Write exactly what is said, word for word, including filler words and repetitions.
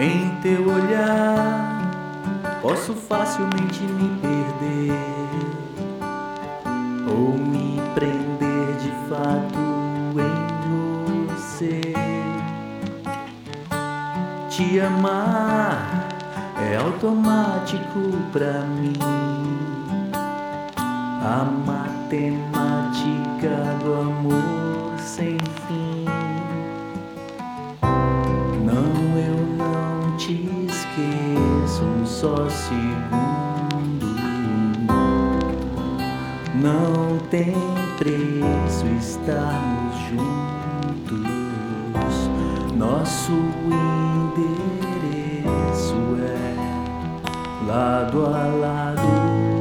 Em teu olhar posso facilmente me perder ou me prender de fato em você. Te amar é automático pra mim. A matemática do amor sem fim. Não, eu não te esqueço um só segundo. Não tem preço estarmos juntos. Nosso endereço é lado a lado.